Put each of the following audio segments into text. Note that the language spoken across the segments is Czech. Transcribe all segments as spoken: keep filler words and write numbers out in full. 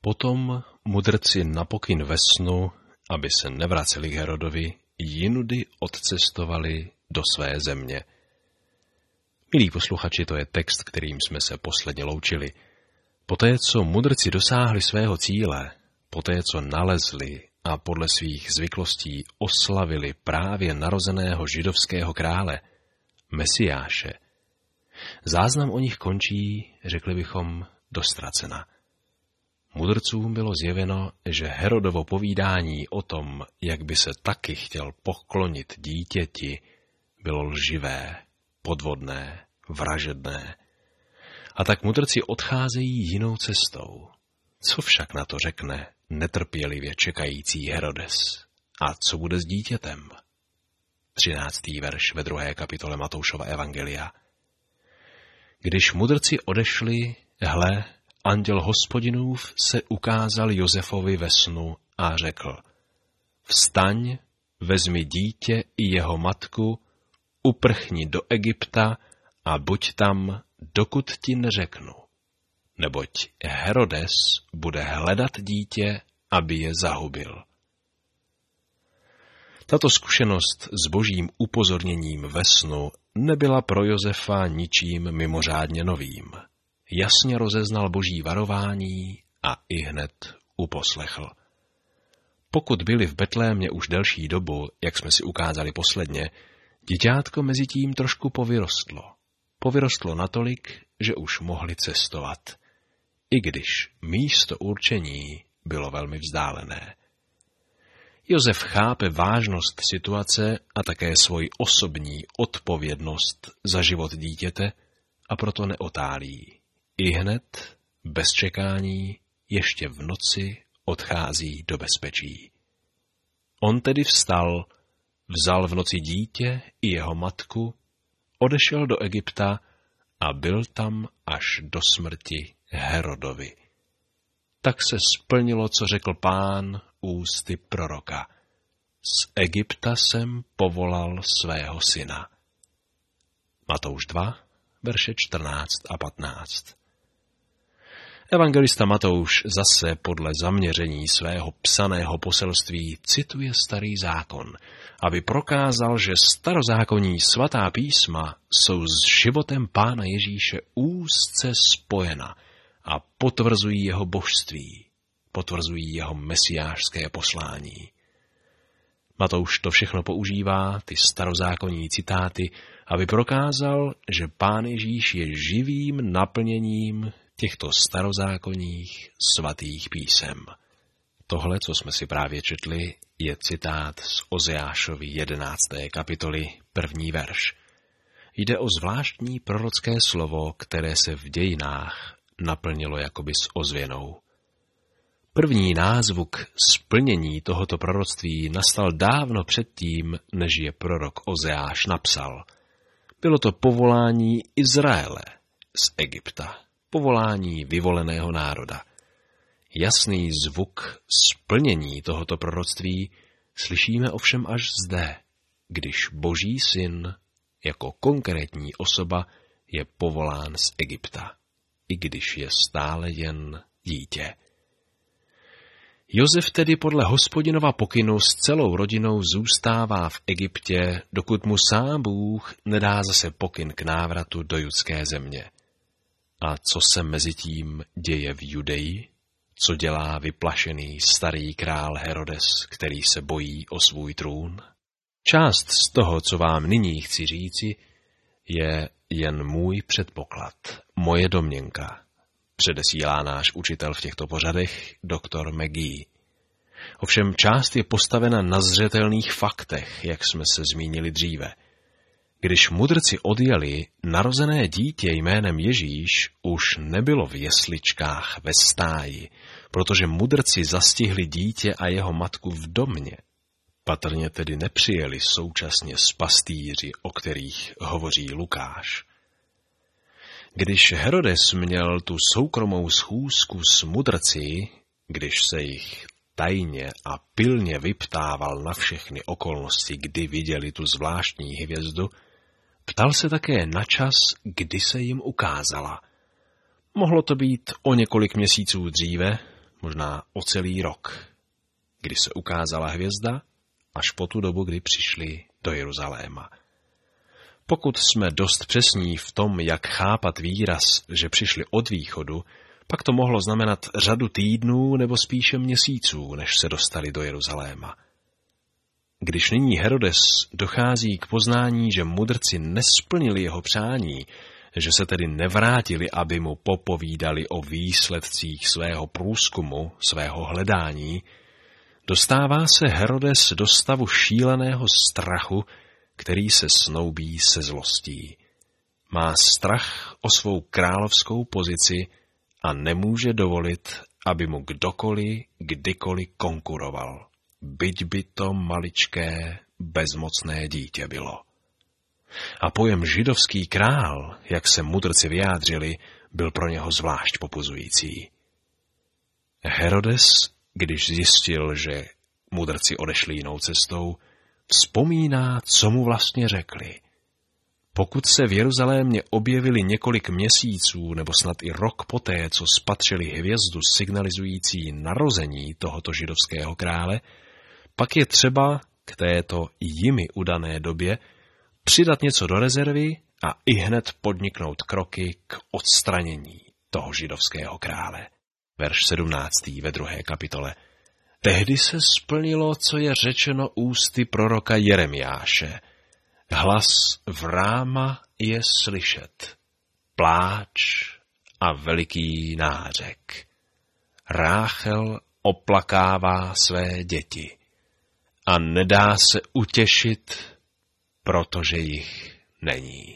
Potom mudrci na pokyn ve snu, aby se nevraceli k Herodovi, jinudy odcestovali do své země. Milí posluchači, to je text, kterým jsme se posledně loučili. Poté, co mudrci dosáhli svého cíle, poté, co nalezli a podle svých zvyklostí oslavili právě narozeného židovského krále, Mesiáše, záznam o nich končí, řekli bychom, dostracena. Mudrcům bylo zjeveno, že Herodovo povídání o tom, jak by se taky chtěl poklonit dítěti, bylo lživé, podvodné, vražedné. A tak mudrci odcházejí jinou cestou. Co však na to řekne netrpělivě čekající Herodes? A co bude s dítětem? třináctý verš ve druhé kapitole Matoušova evangelia. Když mudrci odešli, hle, anděl Hospodinův se ukázal Josefovi ve snu a řekl: Vstaň, vezmi dítě i jeho matku, uprchni do Egypta a buď tam, dokud ti neřeknu. Neboť Herodes bude hledat dítě, aby je zahubil. Tato zkušenost s božím upozorněním ve snu nebyla pro Josefa ničím mimořádně novým. Jasně rozeznal boží varování a ihned uposlechl. Pokud byli v Betlémě už delší dobu, jak jsme si ukázali posledně, děťátko mezi tím trošku povyrostlo. Povyrostlo natolik, že už mohli cestovat, i když místo určení bylo velmi vzdálené. Josef chápe vážnost situace a také svoji osobní odpovědnost za život dítěte a proto neotálí. Ihned, bez čekání, ještě v noci odchází do bezpečí. On tedy vstal, vzal v noci dítě i jeho matku, odešel do Egypta a byl tam až do smrti Herodovi. Tak se splnilo, co řekl Pán ústy proroka. Z Egypta jsem povolal svého syna. Matouš dva, verše čtrnáct a patnáct. Evangelista Matouš zase podle zaměření svého psaného poselství cituje Starý zákon, aby prokázal, že starozákonní svatá písma jsou s životem Pána Ježíše úzce spojena a potvrzují jeho božství, potvrzují jeho mesiášské poslání. Matouš to všechno používá, ty starozákonní citáty, aby prokázal, že Pán Ježíš je živým naplněním těchto starozákonních svatých písem. Tohle, co jsme si právě četli, je citát z Ozeášovy jedenácté kapitoly, první verš. Jde o zvláštní prorocké slovo, které se v dějinách naplnilo jakoby s ozvěnou. První názvuk splnění tohoto proroctví nastal dávno předtím, než je prorok Ozeáš napsal. Bylo to povolání Izraele z Egypta, povolání vyvoleného národa. Jasný zvuk splnění tohoto proroctví slyšíme ovšem až zde, když Boží syn jako konkrétní osoba je povolán z Egypta, i když je stále jen dítě. Josef tedy podle Hospodinova pokynu s celou rodinou zůstává v Egyptě, dokud mu sám Bůh nedá zase pokyn k návratu do judské země. A co se mezitím děje v Judeji? Co dělá vyplašený starý král Herodes, který se bojí o svůj trůn? Část z toho, co vám nyní chci říci, je jen můj předpoklad, moje domněnka. Předesílá náš učitel v těchto pořadech, doktor McGee. Ovšem část je postavena na zřetelných faktech, jak jsme se zmínili dříve. Když mudrci odjeli, narozené dítě jménem Ježíš už nebylo v jesličkách ve stáji, protože mudrci zastihli dítě a jeho matku v domě. Patrně tedy nepřijeli současně s pastýři, o kterých hovoří Lukáš. Když Herodes měl tu soukromou schůzku s mudrci, když se jich tajně a pilně vyptával na všechny okolnosti, kdy viděli tu zvláštní hvězdu, ptal se také na čas, kdy se jim ukázala. Mohlo to být o několik měsíců dříve, možná o celý rok, kdy se ukázala hvězda, až po tu dobu, kdy přišli do Jeruzaléma. Pokud jsme dost přesní v tom, jak chápat výraz, že přišli od východu, pak to mohlo znamenat řadu týdnů nebo spíše měsíců, než se dostali do Jeruzaléma. Když nyní Herodes dochází k poznání, že mudrci nesplnili jeho přání, že se tedy nevrátili, aby mu popovídali o výsledcích svého průzkumu, svého hledání, dostává se Herodes do stavu šíleného strachu, který se snoubí se zlostí. Má strach o svou královskou pozici a nemůže dovolit, aby mu kdokoliv, kdykoliv konkuroval, byť by to maličké, bezmocné dítě bylo. A pojem židovský král, jak se mudrci vyjádřili, byl pro něho zvlášť popuzující. Herodes, když zjistil, že mudrci odešli jinou cestou, vzpomíná, co mu vlastně řekli. Pokud se v Jeruzalémě objevili několik měsíců nebo snad i rok poté, co spatřili hvězdu signalizující narození tohoto židovského krále, pak je třeba k této jimi udané době přidat něco do rezervy a ihned podniknout kroky k odstranění toho židovského krále. Verš sedmnáctý ve druhé kapitole. Tehdy se splnilo, co je řečeno ústy proroka Jeremiáše. Hlas v Ráma je slyšet, pláč a veliký nářek. Ráchel oplakává své děti a nedá se utěšit, protože jich není.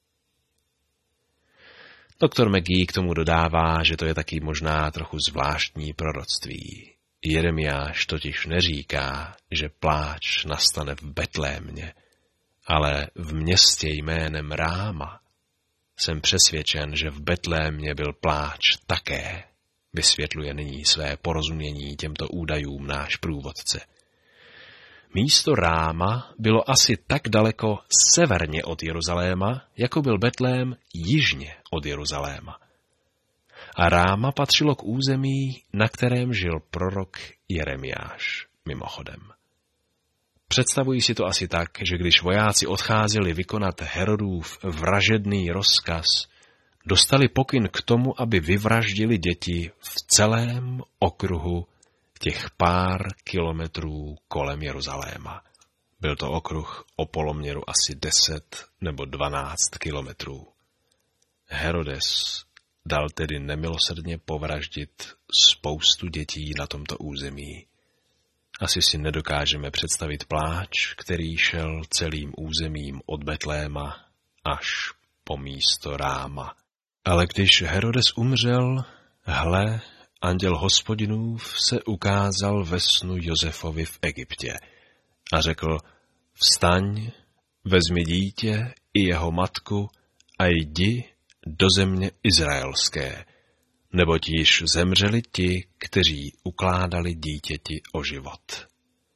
Doktor McGee k tomu dodává, že to je taky možná trochu zvláštní proroctví. Jeremiáš totiž neříká, že pláč nastane v Betlémě, ale v městě jménem Ráma. Jsem přesvědčen, že v Betlémě byl pláč také, vysvětluje nyní své porozumění těmto údajům náš průvodce. Místo Ráma bylo asi tak daleko severně od Jeruzaléma, jako byl Betlém jižně od Jeruzaléma. A Ráma patřilo k území, na kterém žil prorok Jeremiáš, mimochodem. Představuji si to asi tak, že když vojáci odcházeli vykonat Herodův vražedný rozkaz, dostali pokyn k tomu, aby vyvraždili děti v celém okruhu těch pár kilometrů kolem Jeruzaléma. Byl to okruh o poloměru asi deset nebo dvanáct kilometrů. Herodes dal tedy nemilosrdně povraždit spoustu dětí na tomto území. Asi si nedokážeme představit pláč, který šel celým územím od Betléma až po místo Ráma. Ale když Herodes umřel, hle, anděl Hospodinův se ukázal ve snu Josefovi v Egyptě a řekl, vstaň, vezmi dítě i jeho matku a jdi do země izraelské, neboť již zemřeli ti, kteří ukládali dítěti o život.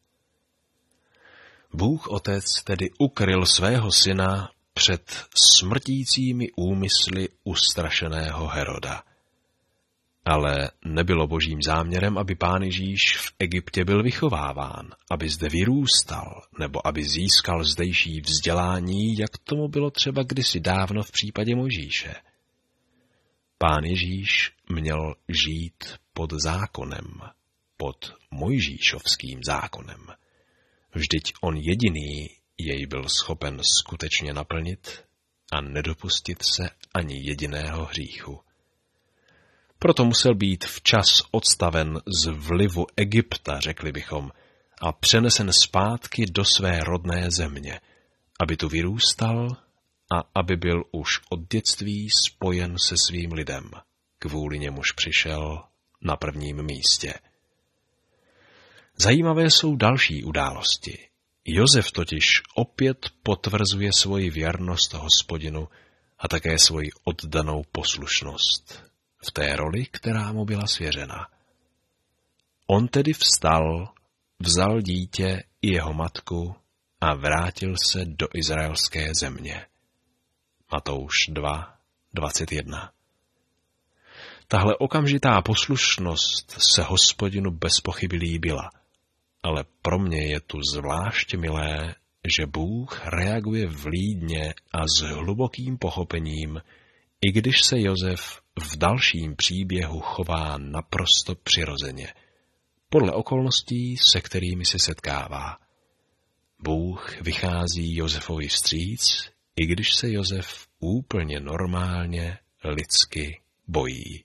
Bůh Otec tedy ukryl svého syna před smrtícími úmysly ustrašeného Heroda. Ale nebylo božím záměrem, aby Pán Ježíš v Egyptě byl vychováván, aby zde vyrůstal, nebo aby získal zdejší vzdělání, jak tomu bylo třeba kdysi dávno v případě Mojžíše. Pán Ježíš měl žít pod zákonem, pod mojžíšovským zákonem. Vždyť on jediný jej byl schopen skutečně naplnit a nedopustit se ani jediného hříchu. Proto musel být včas odstaven z vlivu Egypta, řekli bychom, a přenesen zpátky do své rodné země, aby tu vyrůstal a aby byl už od dětství spojen se svým lidem, kvůli němuž přišel na prvním místě. Zajímavé jsou další události. Josef totiž opět potvrzuje svoji věrnost Hospodinu a také svoji oddanou poslušnost v té roli, která mu byla svěřena. On tedy vstal, vzal dítě i jeho matku a vrátil se do izraelské země. Matouš dva, dvacet jedna. Tahle okamžitá poslušnost se Hospodinu bez pochyby líbila, ale pro mě je tu zvlášť milé, že Bůh reaguje vlídně a s hlubokým pochopením, i když se Josef v dalším příběhu chová naprosto přirozeně, podle okolností, se kterými se setkává. Bůh vychází Josefovi vstříc, i když se Josef úplně normálně lidsky bojí.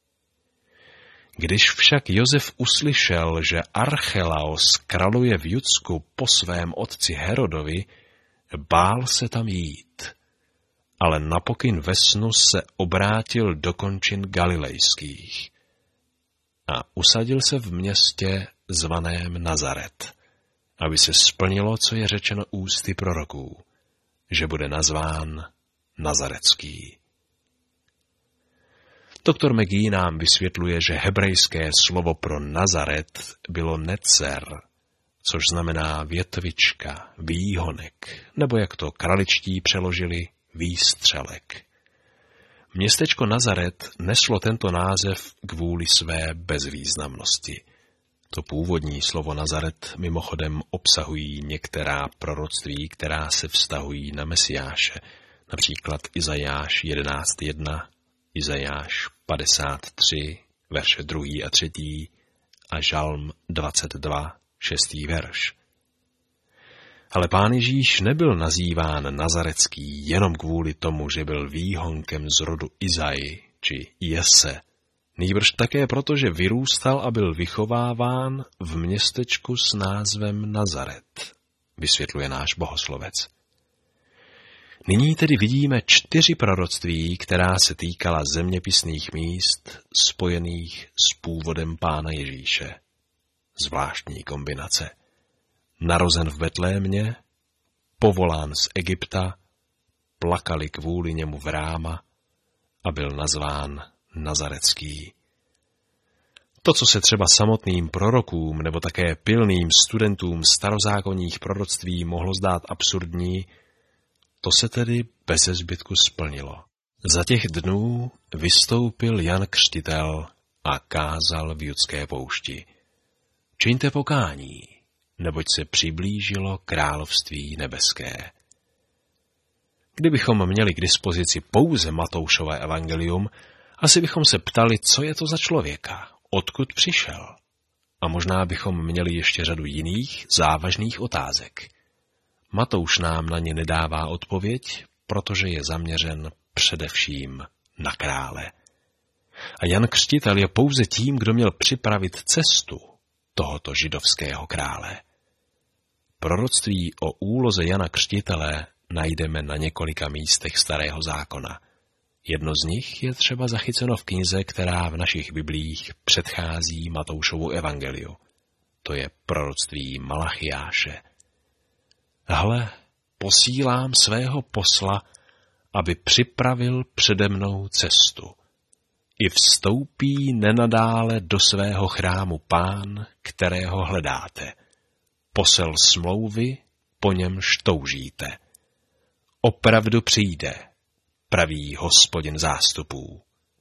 Když však Josef uslyšel, že Archelaos kraluje v Judsku po svém otci Herodovi, bál se tam jít, ale na pokyn ve snu se obrátil do končin galilejských a usadil se v městě zvaném Nazaret, aby se splnilo, co je řečeno ústy proroků, že bude nazván Nazarecký. Doktor McGee nám vysvětluje, že hebrejské slovo pro Nazaret bylo necer, což znamená větvička, výhonek, nebo jak to kraličtí přeložili, výstřelek. Městečko Nazaret neslo tento název kvůli své bezvýznamnosti. To původní slovo Nazaret mimochodem obsahují některá proroctví, která se vztahují na Mesiáše, například Izajáš jedenáct jedna, Izajáš padesát tři, verše druhý a třetí a Žalm dvacet dva, šestý verš. Ale Pán Ježíš nebyl nazýván Nazarecký jenom kvůli tomu, že byl výhonkem z rodu Izai či Jese, nýbrž také proto, že vyrůstal a byl vychováván v městečku s názvem Nazaret, vysvětluje náš bohoslovec. Nyní tedy vidíme čtyři proroctví, která se týkala zeměpisných míst spojených s původem Pána Ježíše. Zvláštní kombinace. Narozen v Betlémě, povolán z Egypta, plakali kvůli němu v Ráma a byl nazván Nazarecký. To, co se třeba samotným prorokům nebo také pilným studentům starozákonních proroctví mohlo zdát absurdní, to se tedy beze zbytku splnilo. Za těch dnů vystoupil Jan Křtitel a kázal v judské poušti. Čiňte pokání, neboť se přiblížilo království nebeské. Kdybychom měli k dispozici pouze Matoušové evangelium, asi bychom se ptali, co je to za člověka, odkud přišel. A možná bychom měli ještě řadu jiných závažných otázek. Matouš nám na ně nedává odpověď, protože je zaměřen především na krále. A Jan Křtitel je pouze tím, kdo měl připravit cestu tohoto židovského krále. Proroctví o úloze Jana Křtitele najdeme na několika místech Starého zákona. Jedno z nich je třeba zachyceno v knize, která v našich biblích předchází Matoušovu evangeliu. To je proroctví Malachiáše. Hle, posílám svého posla, aby připravil přede mnou cestu. I vstoupí nenadále do svého chrámu Pán, kterého hledáte. Posel smlouvy, po němž toužíte. Opravdu přijde, praví Hospodin zástupů.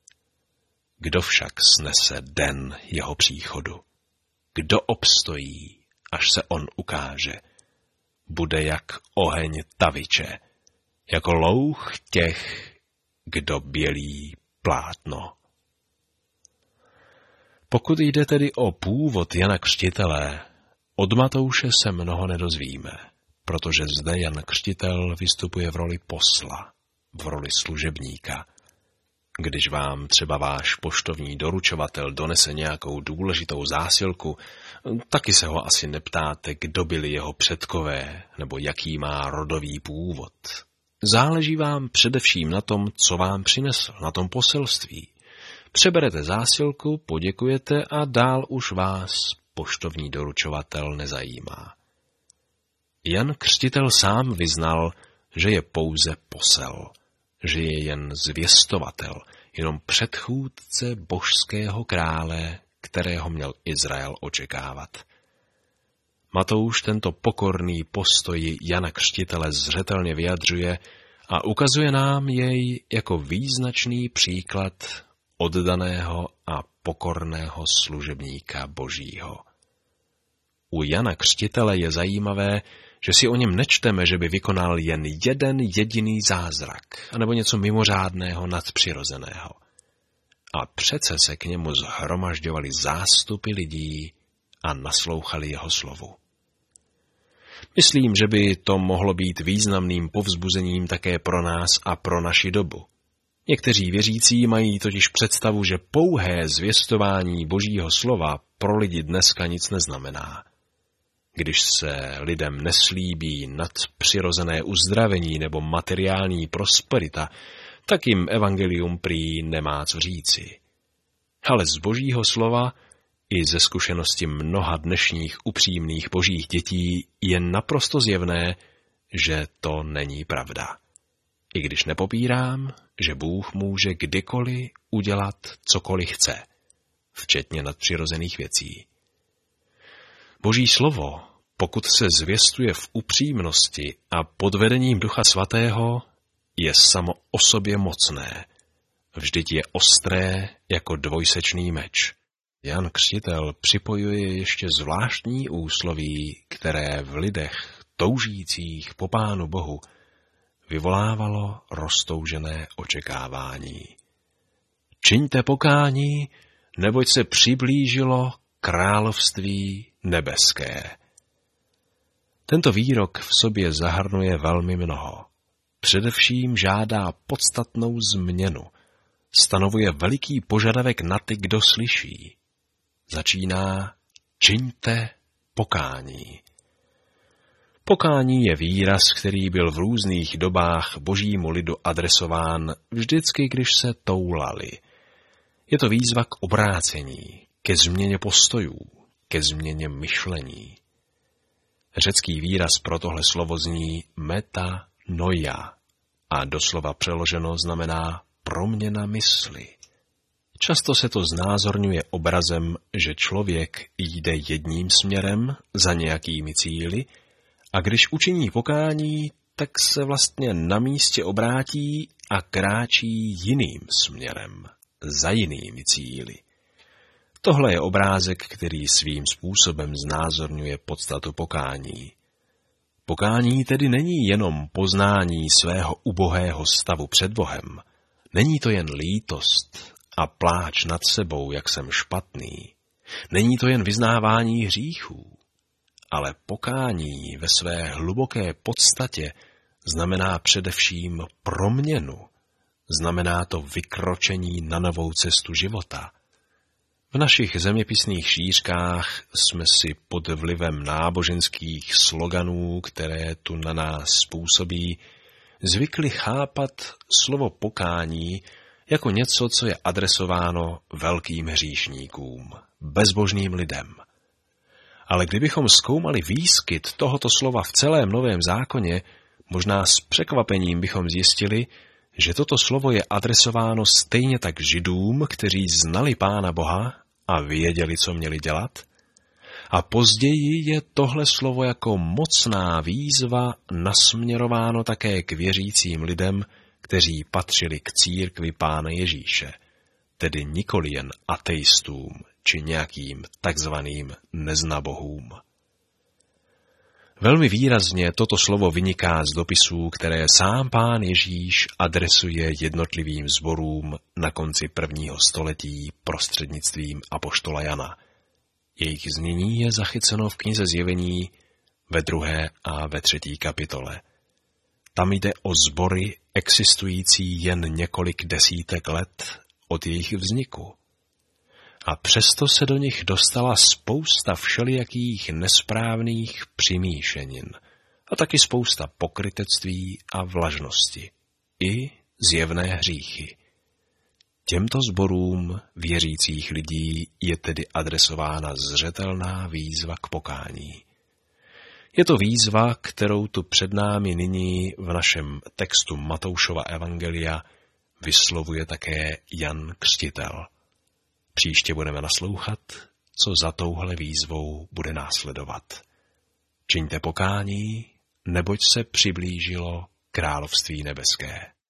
Kdo však snese den jeho příchodu? Kdo obstojí, až se on ukáže? Bude jak oheň taviče, jako louch těch, kdo bělí plátno. Pokud jde tedy o původ Jana Křtitele, od Matouše se mnoho nedozvíme, protože zde Jan Křtitel vystupuje v roli posla, v roli služebníka. Když vám třeba váš poštovní doručovatel donese nějakou důležitou zásilku, taky se ho asi neptáte, kdo byli jeho předkové nebo jaký má rodový původ. Záleží vám především na tom, co vám přinesl, na tom poselství. Přeberete zásilku, poděkujete a dál už vás poštovní doručovatel nezajímá. Jan Křtitel sám vyznal, že je pouze posel, že je jen zvěstovatel, jenom předchůdce božského krále, kterého měl Izrael očekávat. Matouš tento pokorný postoj Jana Křtitele zřetelně vyjadřuje a ukazuje nám jej jako význačný příklad oddaného a pokorného služebníka Božího. U Jana Křtitele je zajímavé, že si o něm nečteme, že by vykonal jen jeden jediný zázrak, anebo něco mimořádného nadpřirozeného. A přece se k němu zhromažďovali zástupy lidí a naslouchali jeho slovu. Myslím, že by to mohlo být významným povzbuzením také pro nás a pro naši dobu. Někteří věřící mají totiž představu, že pouhé zvěstování Božího slova pro lidi dneska nic neznamená. Když se lidem neslíbí nadpřirozené uzdravení nebo materiální prosperita, tak jim evangelium prý nemá co říci. Ale z Božího slova i ze zkušenosti mnoha dnešních upřímných božích dětí je naprosto zjevné, že to není pravda. I když nepopírám, že Bůh může kdykoliv udělat cokoliv chce, včetně nadpřirozených věcí. Boží slovo, pokud se zvěstuje v upřímnosti a pod vedením Ducha Svatého, je samo o sobě mocné. Vždyť je ostré jako dvojsečný meč. Jan Křtitel připojuje ještě zvláštní úsloví, které v lidech toužících po Pánu Bohu vyvolávalo roztoužené očekávání. Čiňte pokání, neboť se přiblížilo království nebeské. Tento výrok v sobě zahrnuje velmi mnoho. Především žádá podstatnou změnu. Stanovuje veliký požadavek na ty, kdo slyší. Začíná čiňte pokání. Pokání je výraz, který byl v různých dobách božímu lidu adresován vždycky, když se toulali. Je to výzva k obrácení, ke změně postojů, ke změně myšlení. Řecký výraz pro tohle slovo zní metanoia a doslova přeloženo znamená proměna mysli. Často se to znázorňuje obrazem, že člověk jde jedním směrem za nějakými cíli a když učiní pokání, tak se vlastně na místě obrátí a kráčí jiným směrem, za jinými cíli. Tohle je obrázek, který svým způsobem znázorňuje podstatu pokání. Pokání tedy není jenom poznání svého ubohého stavu před Bohem. Není to jen lítost a pláč nad sebou, jak jsem špatný. Není to jen vyznávání hříchů, ale pokání ve své hluboké podstatě znamená především proměnu. Znamená to vykročení na novou cestu života. V našich zeměpisných šířkách jsme si pod vlivem náboženských sloganů, které tu na nás způsobí, zvykli chápat slovo pokání jako něco, co je adresováno velkým hříšníkům, bezbožným lidem. Ale kdybychom zkoumali výskyt tohoto slova v celém Novém zákoně, možná s překvapením bychom zjistili, že toto slovo je adresováno stejně tak Židům, kteří znali Pána Boha a věděli, co měli dělat, a později je tohle slovo jako mocná výzva nasměrováno také k věřícím lidem, kteří patřili k církvi Pána Ježíše, tedy nikoli jen ateistům či nějakým takzvaným neznabohům. Velmi výrazně toto slovo vyniká z dopisů, které sám Pán Ježíš adresuje jednotlivým sborům na konci prvního století prostřednictvím apoštola Jana. Jejich znění je zachyceno v knize Zjevení ve druhé a ve třetí kapitole. Tam jde o sbory existující jen několik desítek let od jejich vzniku. A přesto se do nich dostala spousta všelijakých nesprávných přimíšenin a taky spousta pokrytectví a vlažnosti i zjevné hříchy. Těmto sborům věřících lidí je tedy adresována zřetelná výzva k pokání. Je to výzva, kterou tu před námi nyní v našem textu Matoušova evangelia vyslovuje také Jan Křtitel. Příště budeme naslouchat, co za touhle výzvou bude následovat. Čiňte pokání, neboť se přiblížilo království nebeské.